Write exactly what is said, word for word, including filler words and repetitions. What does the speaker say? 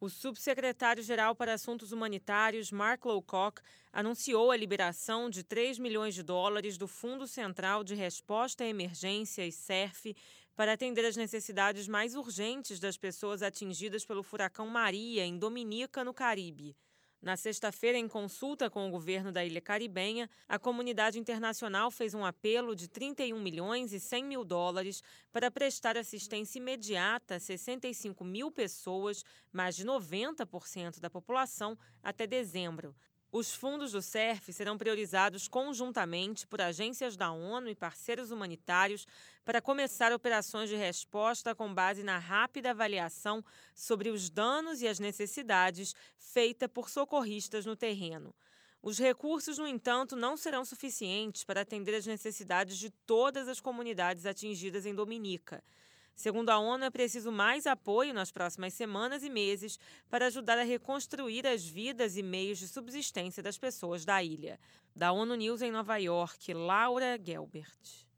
O subsecretário-geral para Assuntos Humanitários, Mark Lowcock, anunciou a liberação de três milhões de dólares do Fundo Central de Resposta a Emergências, S E R F, para atender as necessidades mais urgentes das pessoas atingidas pelo furacão Maria, em Dominica, no Caribe. Na sexta-feira, em consulta com o governo da ilha caribenha, a comunidade internacional fez um apelo de trinta e um milhões e cem mil dólares para prestar assistência imediata a sessenta e cinco mil pessoas, mais de noventa por cento da população, até dezembro. Os fundos do S E R F serão priorizados conjuntamente por agências da ONU e parceiros humanitários para começar operações de resposta com base na rápida avaliação sobre os danos e as necessidades feita por socorristas no terreno. Os recursos, no entanto, não serão suficientes para atender as necessidades de todas as comunidades atingidas em Dominica. Segundo a ONU, é preciso mais apoio nas próximas semanas e meses para ajudar a reconstruir as vidas e meios de subsistência das pessoas da ilha. Da ONU News em Nova York, Laura Gelbert.